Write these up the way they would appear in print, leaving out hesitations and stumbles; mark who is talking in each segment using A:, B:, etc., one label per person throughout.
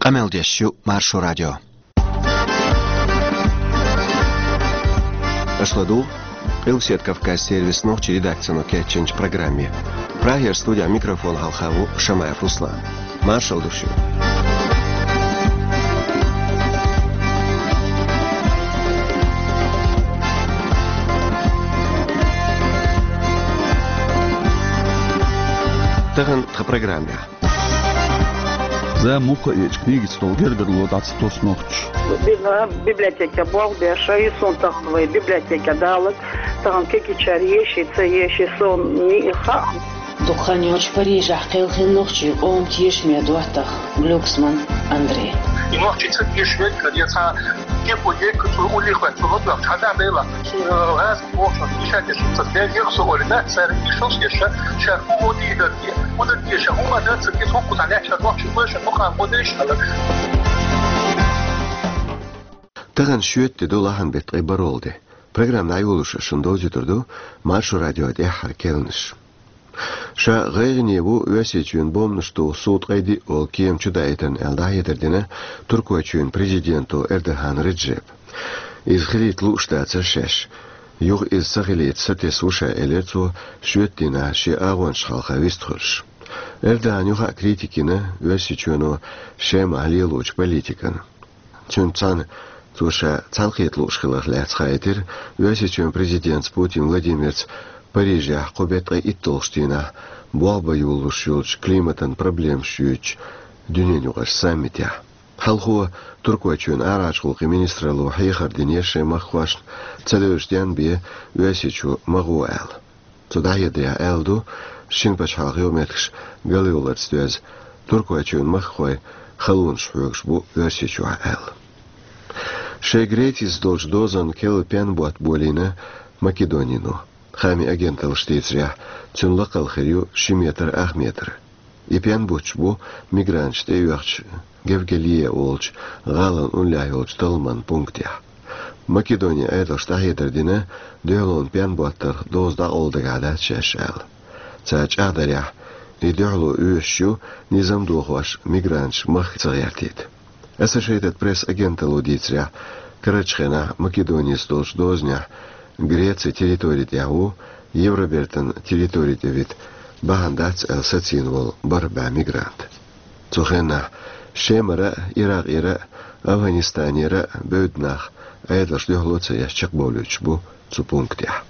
A: Qameldeshu Marsho Radio. Ашладу, Илсет Кавказ сервис ночи редакцию Кетченч программе. Прагер студия микрофон Халхаву Шамаев Руслан. Маршал душу. Таган в программе.
B: За муха и книги стол гергерло 20 ночь.
C: Библиотека Болбеша и сон тахвы библиотека Далат. Там кекичарьеши, цееши сон ниха.
D: Духанёч Парижа хелхин ночью он тишь медуатах Глюксман Андрей.
E: И ночью тишь когда Кепуе, который улихвает, что вот там чадабела, раз можно решать, что для них сложно, царь решил, что шарфуди да вот это еще умада, царь сколько занятий, ночью больше, ну как будешь.
A: Таган шуетте долахан бет айбаролде. Программа айолуша шундози турду, Маршо радио де харкелниш. Ша гайгни бу өсечүн бомны что суд гайди ол кем чудайтан элдайдердине туркуачүн президенту Эрдоган Реджеп. Из хрит штатса шеш. Юг из сагилит сатесуша элецу шуеттина ши агон шхалха вистхурш. Эрдоган юга критикина өсечүно шем алилуч политикан. Чунцан туша цалхит лушхилах лецхайтер өсечүн президент Путин Владимирц Парижа кобетка иттолштина буаба юлушуч климатан проблем шуч дюненюгаш саммитя. Халху туркуачун арачулки министралу хайхардинеше махваш целештян бе весичу магуэл. Цудайдя элду шинпачхагы меткш галиулатстез туркуачун махвай халун шугш бу весичу эл. Шегретис долж дозан кел пенбуат болина Македонину. Хами агент Алштейцря, цюнлакал херю шиметр ахметр. Ипян бучбу мигрант штеюахч, гевгелия олч, галан унляй олч талман пунктя. Македония айдал штахедердине, дюлон пян буаттар дозда олдагада чешел. Цач ахдаря, и дюлу ующу низам духваш мигрант мах цагертит. Associated Press агент Алудицря, Карачхена, Македония столж дозня, Греция территория тягу, Евробертон территория вид, Багандац эл сацинвол барба мигрант. Цухена Шемара, Ирак ира, Афганистан ира, Бődнах, айдаш дюхлоца ящик болючбу цупунктя.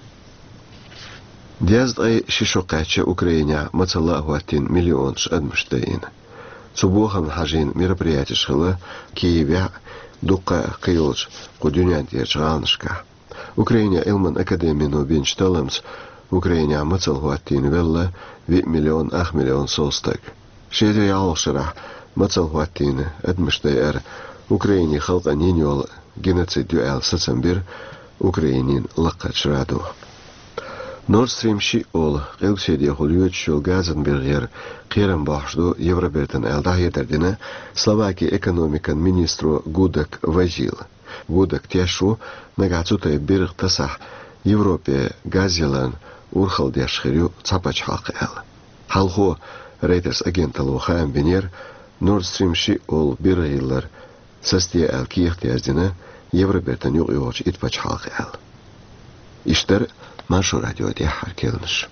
A: Дяздай шишокача Украиня мацалахуатин миллион шадмштейн. Цубохан хажин мероприятие шхала Киевя дука киолч кудюнянт ячгалнышка. Украина Элман Академию бенч таламс, Украина мацалхуаттин велла 2 миллион 8 миллион солстак. Шеди алшара мацалхуаттин адмштайр Украине халка ниньол геноцид дюэл сацамбир Украинин лакачраду. Nord Stream ши ол элседи холюет шул Газенбергер кирен башду Евробертен элдайдердине Словакия экономикан министру Гудак Вазил. Гудак тешу нагацутай бирг тасах Европе газелан урхал дешхирю цапач халкел. Халхо Reuters агенталу хаам бенер Nord Stream ши ол биргилар састия эл киехтяздине Евробертен югыоч итпач халкел. Иштер Маршо радио де харкелниш.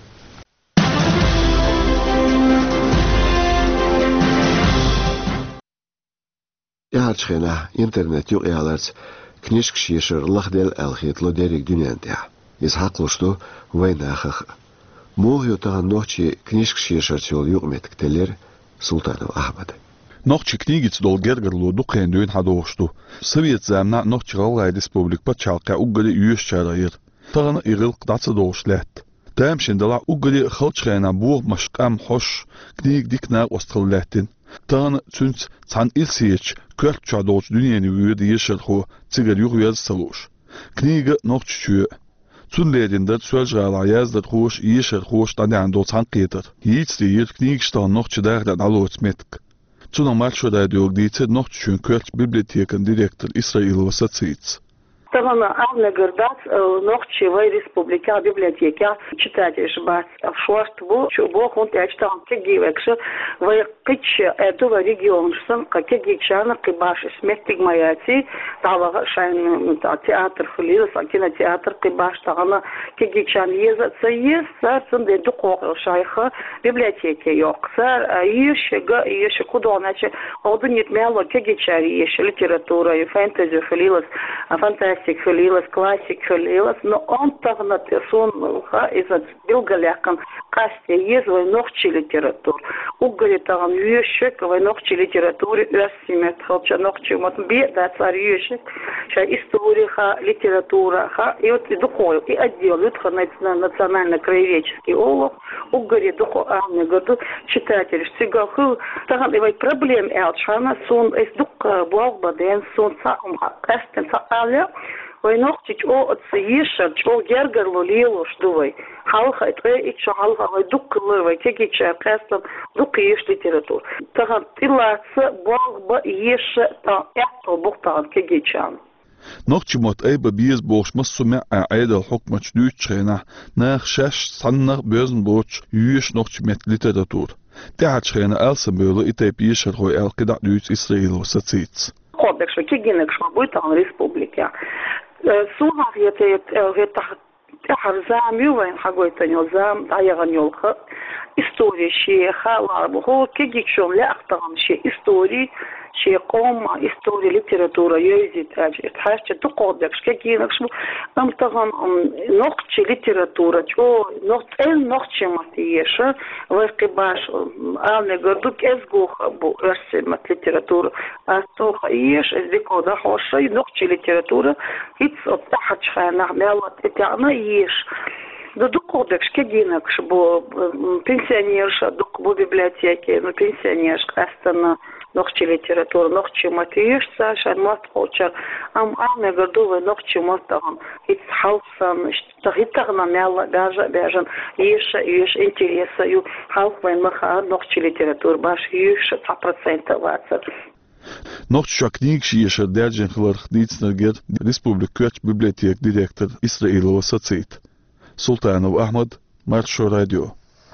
A: Яарчхена интернет югыаларц книжк шишер лахдел алхитло дерек дюнянтя. Из хаклушту войнахах. Мугю таган ночи книжк шишер чол югметктелер Султанов Ахмад.
B: Ночи книгиц дол гергерло дукен дюн хадошту. Совет замна ночи галгай республик пачалка угали юш чарайыр. Таган игыл кдаца дошлет. Тэмшин дала угали халчхена бу машкам хош книг дикна остролеттин. Таган цүнц цан илсиеч көлт чадоч дүйнени үйөд ешелху цигер югуяз салуш. Книга ноччу цунлединде цөлжгала яздат хуш ешел хуш тадан до цан кетер. Йицти ет книг штан ноччудар да алоцметк. Цунан Маршо радио дийце ноччун көлт библиотекан директор Исраил Васациц.
C: طبعا أنا قردات نقطة وي ريسبوبليكا بيبليوتيكا читатель бац швартбу чубо хунт ячтан теги векше вай кич этого регионшсан какие чана кибаш смехтиг маяти тава шайн театр хлил кинотеатр кибаш тагана кеги чан езатса сарсын де дуко шайха библиотеке йоксар еш кудоначе одун нетмело кеги чари еш литература и фэнтези хлилас фантастик хлилас классик хлилас но он тагна тесон из билгаляхан касте езвой ногчи литератур угали таган юшек вой ногчи литературе ясимет холча ногчи мот би да цар юшек ша история литература и вот духой и отдел национально краеведческий олов угали духо амне году читатель сигаху таган и проблем элчана сон из дух благбаден сон сахум кастен сахаля وي نقطة أو تصيشة أو جرجر لوليلو شدوي حالها إتغير إتش حالها وي دق الله وي تيجي تشاركاستم دق يش ليتراتور تغن تلا باغ يش تا إعطو بقطان تيجي تشان
B: نقطة مات أي ببيز بوش مسمع عيد الحكم جديد شينا ناخ شاش صنع بيزن بوش يش نقطة مات ليتراتور تعال شينا ألسن بيولو إتاي بيش الروي القدع دوت إسرائيل وستيتس
C: قدك شو كيجينك شو بويتان ريسبوبليكا سوها هي تحر زام يوين حقويتان يوزام دايغان يولخ история شيخا وهو كيجيك شون لا أختهم شيء истории شيء قوم история ليتراتورا يزيد أجد حاجة تقودك كيجينك شو أمتهم نقطة ليتراتورا جو نقطة ماتيشة ويقباش أنا قردوك أزجوخ بو رسمة ليتراتورا أستوخ إيش إزديكودا حوشة نقطة ليتراتورا هيتس أبتحت شخانا مالت إتعنا إيش да докодекс кегинекс бо пенсионерша док бо библиотеке но пенсионерша астана ногчи литература ногчи матиешса шармат хоча ам аме гордове ногчи матагам ит халсан штагитагна мяла бяжан еш интереса ю халвен маха ногчи литература баш еш 100% ваца
B: Nog knieg شه درجن خلق نیتسنگید ریسپوبلیکوچ بیبلیوتیک دیرکتور اسرائیل و ساتیت سلطانو احمد مرشو رادیو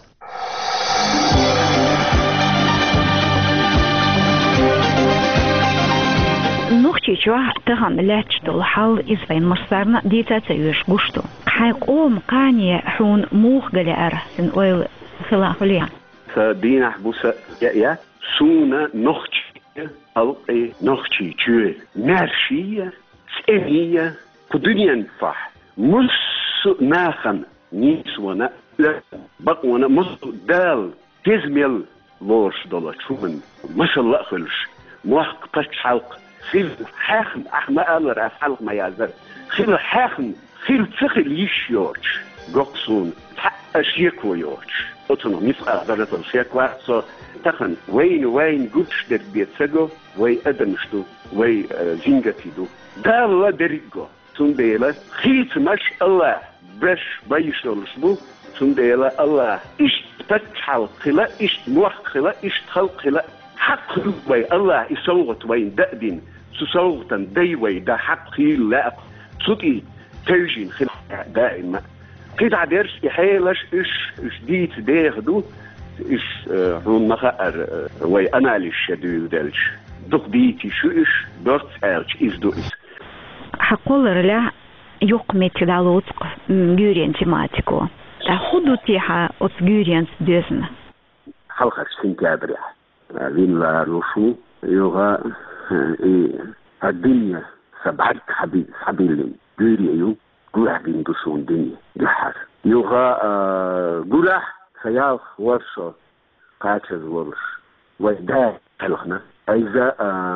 F: نوختيشوا تغم لاتشتو حال إزفين مصدرنا ديتا تيوش قشتو حيقوم قاني حون موخ قلي أرسن ويل خلاف ليها
G: سدينا حبوسة يا سونا نوختي ألقي نوختي جو نارشية سئمية كدنيا فح مس ناخن نيسونا بقونا مس دال تزميل لورش دولا شومن ما شاء الله خلش موحق تش حلق خيل حاخن أحنا أمر أفعل ما يعذر خيل حاخن خيل تخيل يشيوش قصون أشيك ويوش أتنا نسأل ذلك الشيك وعصا تخن وين قدش در بيتسجو وي أدمشتو وي زينجتيدو دالله دريقو تنديلا خيت مش الله بش بيشلشبو تنديلا الله إشت تتحل خلا إشت موح خلا إشت خلق خلا حق وي الله يسوغت وين دأدين سوغتن دي وي دا حق خيل لا صوتي ترجين خلا دائما قيد عدرس يحيلش إش ديت ديغدو إش هون مخاءر وي أناليش يدو دلش دوك ديتي شو إش دورت ألش إز دو إز
F: حقول رلا يقمت دالوتق جوريان تيماتيكو تاخدو تيها أوت جوريان بيزن
G: حلقة سنتابريا وين لا روشو يوغا الدنيا سبعت حبيلين جوريان قرح بين دوسون دنيا جحر يوغا قرح خيال ورشة قاتل ورش وإذا خلقنا إذا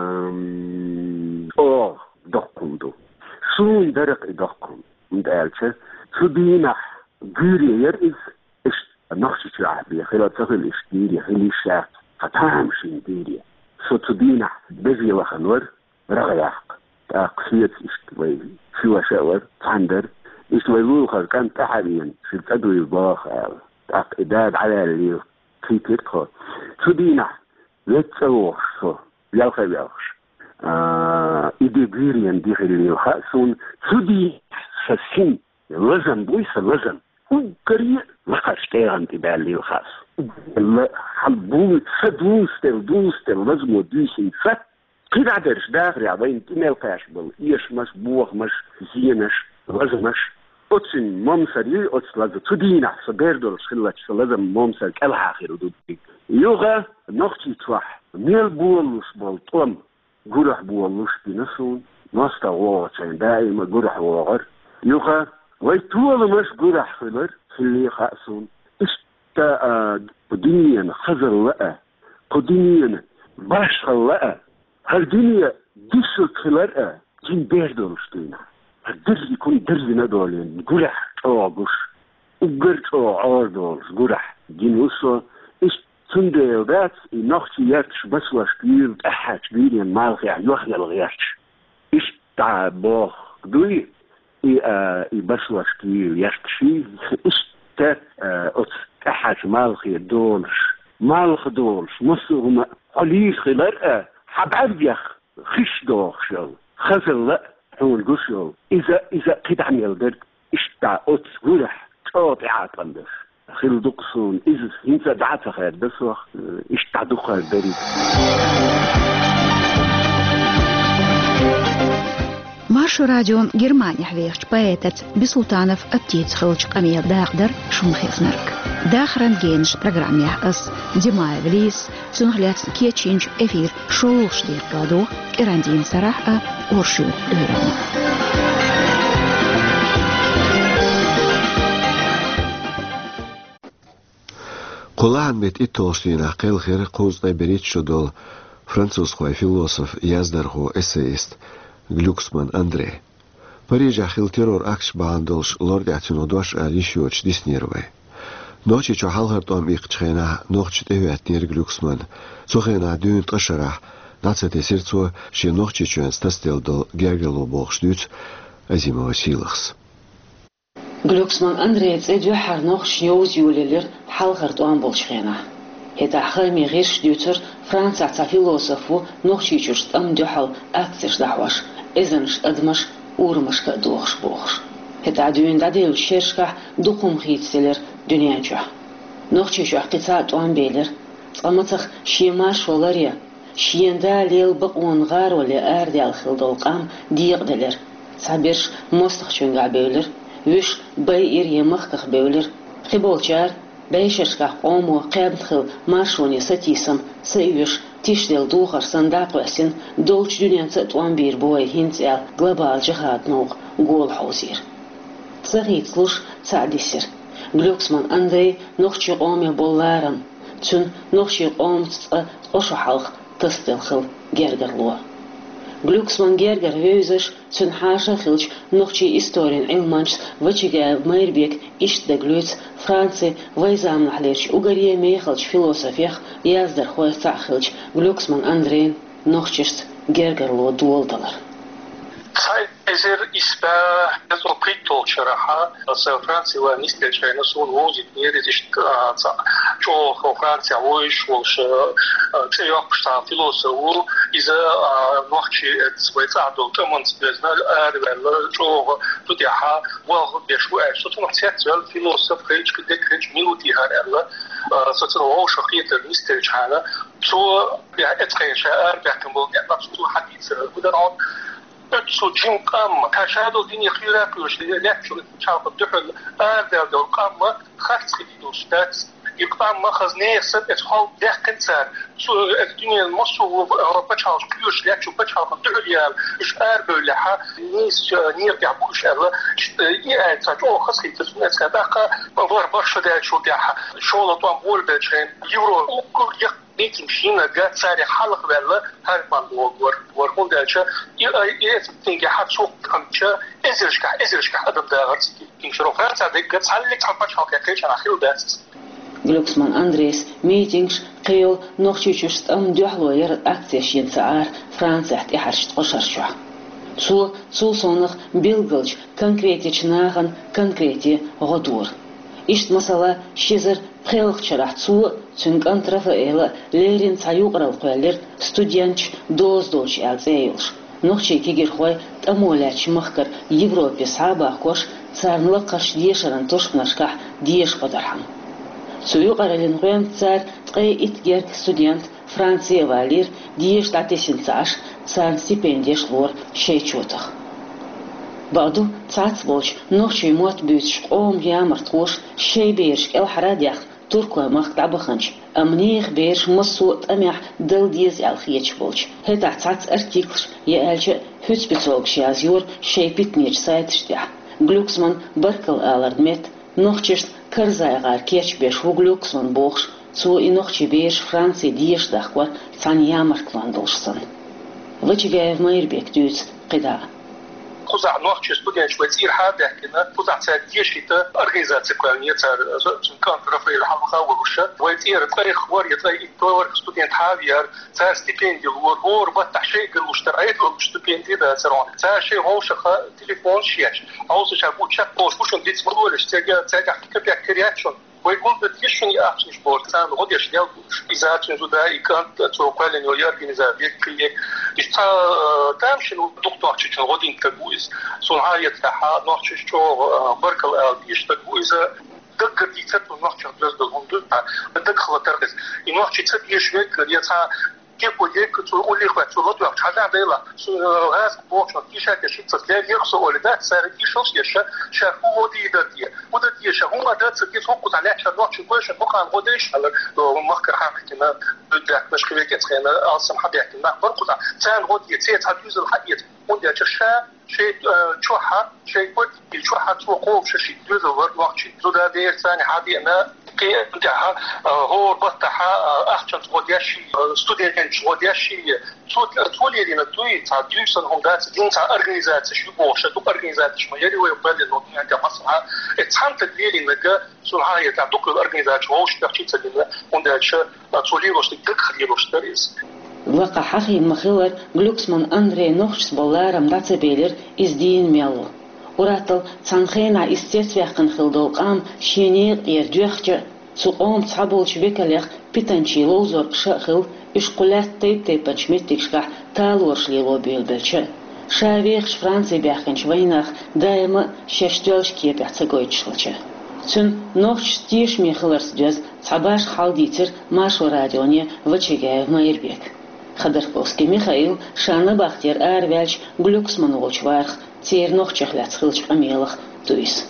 G: دقم دو شون درق دقم مدالشة شو دينح جوري يرئيس إش نخشي شعبية خلال تغل إش ديري خلال الشاك فتامشين ديري شو تدينح بزي وخنور رغياق تاقسيت إش توي شو شاور تندر إش توي كان تحريا في التدوي الباخر إداد على اللي في تدخل شو دينا لتسوخ شو يالخي بيالخش إدبيريان دي اللي خاصون سودي سسين لازم بويس لازم وقرية ما خاشتيغن تبع اللي خاص لا حبوه دوستل لازم وديسي فت كده عدرش داخل عبين تميل قاشبل إيش مش بوغ مش زينش لازمش أتسن ممسري أتس لازم تدينا سبيردول شلتش لازم ممسر كالها خير ودودي يوغا نختي تواح ميل بولوش بولطون جرح بولوش بنسون ناستا واتين دائما جرح وغر يوغا ويتول مش جرح خلر خلي خاصون اشتا بدنيا خزر لأ بدنيا باش لأ هالدنيا ديسو خلر جين بيردول شتينا هالدري يكون دري ندولين جرح توغش وقرت عاردولش جرح جين وصو Zunde dat noch jetzt was spielt hat wie mal ja recht ist da boh du i bas spiel jetzt ist da hat mal gedolsch muss قليل خلال حبعب يخ خش دوخ شو خزل لا هو الجشو إذا قد عم يلدر اشتع أتسجلح طابعات عندك خيل دقصون إذا هنت دعت خير بس وقت اشتع دقة البريد
F: Маршу радион Германия хвехч поэтец Бесултанов аптец хылч камия дагдер шумхеснерк. Дахран генш программе ас Димая Влис цунхляц кечинч эфир шоулштир гаду Ирандин Сараха Оршу Иран.
A: قلعن بيت إتوشتين عقل خير قوزنا بريد شدول فرانسوس خوي فيلوسوف يازدر هو إسيست Глюксман Андрей. Париж ахил террор акш баандолш лорд ятино дош алишиоч диснировай. Ночи чо халхартом икчхена ночи тевятнер Глюксман. Цохена дюн ташарах нацете сердцо ши ночи чон стастел до гергело богштюц азимова силахс.
D: Глюксман Андрей цедю харнох шнёуз юлелер халхартом болшхена. Это хами геш дютер Франция философу ночи чурст ам дюхал акцеш дахваш. إذنش أدمش أورمش كدوخش بوخش. هتا دون داديل شرشكه دوخم خيت سلر دنيا جوه. نوخشي شو قطعة وان بيلر. صمتخ شيمار شولاريا. شيندا ليل بقون غار ولا أردي على خلدول قام ديق دلر. صابرش مستخ شونغا بيلر. وش باير يمخخ بيلر. خبولشار بايشرشكه قومو قابدخل مارشوني ستيسم سيوش تشتغل دوخر صندوق وسن دولش دنيا تطوان بير بوي هنتال global جهاد نوق قول حوزير صغيت سلوش تعديسر Глюксман Андрей نوخشي قومي بولارم تون نوخشي قوم تقشو حلق تستلخل جرجر Глюксман جرجر هيوزش تون حاشا خلش نوخشي إستورين علمانش وچيجا ميربيك إشت دقلوت فرانسي ويزام نحليرش وغريه ميخلش فيلوسوفيخ يازدر خوي تعخلش Глюксман Андрей نوخشيشت جرجر لو دول دولار
E: Ezer ispa zo prito charaha sa Francja wa nistelchayna son wozit nierezist cho Francja woish wosh tseyoksta filosofu iza nochi zweitzadol tamons beznal arvel cho tutiha wa beshu so tnotsiatzel filosof krech dekrech minuti harella so tno shaqit nistelchayna so ya etrecha arbekembol ya so hadith gudaron so jim qam kashado dini khira kush lecture chap duhul ardal dol qam khats khidid ustat يقطع ما خزنيه سد اتحول داخل سار سو الدنيا المصو اوروبا تشارج كيوش لا تشوف تشارج دوليال اش ار بولها نيس نير يعبوش الله يا تاجو خاص يتسناس كداقه بور برشا دا شو تاعها شغل طوام بول باتشين يورو كل نيت مشينا قاعد ساري حلق بالله هرمان ورون دالشا تنجي حد سوق كمشا ازرشكا ادم دا غرتي كينشرو فرنسا ديك تصلك تحبش حكا كيش انا خير داس
D: Глюксман Андрейс митингш قيل نوخشيشست ام دوحلو ير اكسيش ينسعار فرانسا تحرشت قشرشوا سو صونخ بيلغلش كونكريتيش ناغن كونكريتي غدور اشت مسألة شزر خلق شرح سو تنكن رافائيل ليرين سايوقر القوالير ستوديانش دوش ألزيلش نوخشي كيجر خوي تأمولاتش مخكر يوروبي صعبة كوش صار نلقش ديشرن توشنشكح ديش قدرهم سويقر لنغيم صار تقي إتجر ستوديانت فرنسي والير ديش تاتيسين تاش صار ستيبنديش لور شيتشوتخ بعدو تاعت بولش نوخشي موت بيتش قوم يامرتوش شي بيرش الحراديخ تركوا مخ تعبخنش أمنيخ بيرش مسوط أميح دل ديز الخيتش بولش هتا تاعت ارتيكلش يالش هوسبيتولش يازيور شي بيتنيش سايتشتيح Glucksmann بركل آلردمت نوخشش كرزاي غار كيتش بيش و Glucksmann بوخش سو إنوخشي بيرش فرانسي ديش داخور تان يامرتوان دولشسن وچيغايف مايربيك دوز قدا
E: خزع نوخش ستوديان شويتير هذا كنا خزع تاديش كده أرجيزات كوالنية تار كان رفيع الحلقة وروشة ويتير تلاقي خوار يتلاقي تور ستوديان حاوير تار ستيبندي ور بتح شيء المشتريات والستيبندي ده ترون تار شيء هو شخا تليفون شيش عاوز شابو تشات بوش وشون ديت مرولش تاجع كبير كرياتشون ويقول بديشون يأخذ شبور كان غادي يشتغل إذا تنزودا يكانت توقع لنيويورك إذا بيكلي إذا تامشي الدكتور تشين غادي ينتبهوز صنعاية تاعها نوعش شو بركل يشتغلوا إذا دقر ديتات ونوعش بلاش دهم دلها دقر تركز نوعش تبيش بيك يتا كيف وياك تقول لي خوات صوت وقت هذا عديلا غاز بوش نتيجة كشيء تسلم يخص ولدات سارتي شوش يشا شافوا ودي دتيه ودتيه شهوما دات سكيت فوق على عشان نوع شو كويس بقى عن غديش على مخكر حقنا بدك مش كبير تخينا أصلا حد يحكي لنا برقطع تان غدي تيت هتجوز الحقيقة وندي أشياء شيء شوحة شيء بدي شوحة توقف شيء جزء وقت شيء زودا دير ثاني عادي أنا كيها هو بتاعها أحسن غدياشي ستوديان غدياشي تولي لنا توي تاع ديوسن هم دات دين تاع أرجنيزات شو بوش تو أرجنيزات شو يلي ويبدل إنه عندها مصلحة اتحمت الليل إنك صنعاية تاع دوك الأرجنيزات هوش تحكي تقولنا ونداش تولي وش تدق خليه وش تريز
D: وقع حقي مخيور Glucksmann أندري نوخش باللارم داتبيلر إزدين ميلو وراتل تنخينا استيسويخن خلدول قام شينيق يردوخجة سوقوم تصحبول شبكاليخ بيتنشي لوزور شاخل إشقلات تيب شميتكشكح تالورش ليلو بيلبلشة شاويخش فرانسي بيخنش ويناخ دايما ششتولش كيه بيحتاقويتشلشة تن نوخش تيش ميخلرس جاز تصحباش خالديتر ماشو راديونية وچيغايف مايربيك خدركوسكي ميخايل شانا باختير آروالش Glucksmann وچوارخ تير نوخشخ لاتخلش قميلخ دويس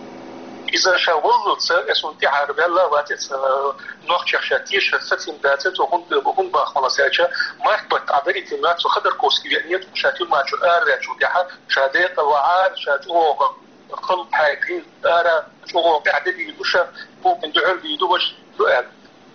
E: إذا شاولت اسمه تعرف الله واتت نوخشخ شاتيش ستين داتت وهم باخلاص ياچا ما بت عدريت ما خدر كوسكي يعني شاتي ما شو ارا شو دحا شاديق وعاد شاتو خل حاجين ارا شو بعددي دوشه ممكن دعل بيدوش سؤال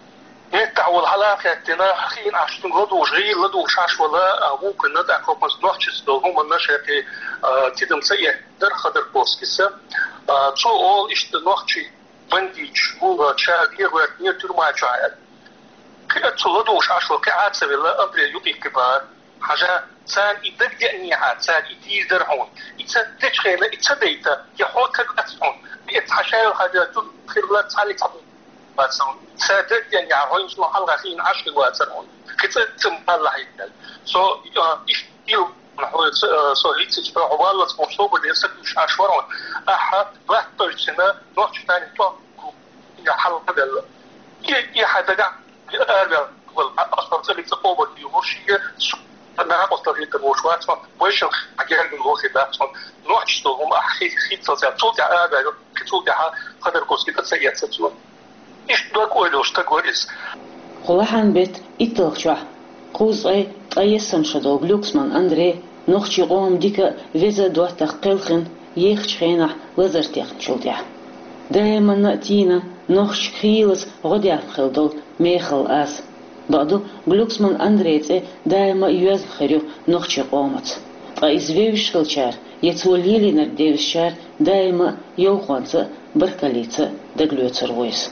E: نتعول حلاقة تنا خين عشتن غدو جيل لدو شاش ولا ممكن ندع كوبس نوحش هم النشأ تدم سيء در خدر كوسكيسا تو all إشت نوحشي بنديش هو شادي غير نيتر ما جاء كده تلدو شاش وكعات سبلا أبري يبي كبار حاجة سان يدق يعني عاد سان يدير درهون يتصدق خير يتصدق يحط كأسون يتحشى هذا تخير لا تعلق باتسون سادت يعني عاوين شو حلقة خين عشر واتسون كتير تمبال هيدا so إيش يو نحوي so هيك تبع والله تمشوا بدي يسكت مش عشورون أحد واحد برشنا نوع ثاني تو يا حلقة هذا ي حدا قاعد أرجع والأصل تلي تقوم بيوشية أنا أصلا هيك الموشوات ويش حاجات من الوقت ده نوع تشتغلهم أحيي خيط تلتع أرجع كتوجع قدر كوسكي تسيء تسوون إيش دوكويلوش تقوليس
D: خلاحن بيت إتلخشوا قوزي طيسن شدو Glucksmann أندري نوخشي قوم ديكا فيزا دواتخ قلخن يخش خينح وزرتيخ شلتيح دايما نأتينا نوخش خيلس غديا خلدول ميخل آس بعدو Glucksmann أندريتي دايما يوز خريو نوخشي قومت فإزويش خلشار يتوليلي نرديوشار دايما يوخوانتا بركاليتا دقلوتر ويس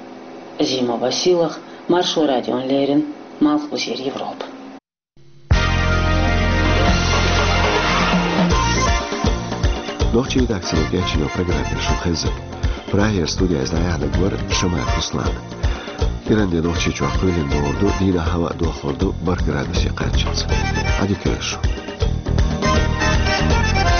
D: Зима Василах, Маршал Радион Лерин, Малхбузир Европа.
A: Noche da aksine geçino programı şu hızı. براهير ستوديا إزاي على جبر شمال أصلان إيران دي نوتشي جو أقويل النوردو دينا هواء دو خردو برقرادو سيقاتشت عادي كرشو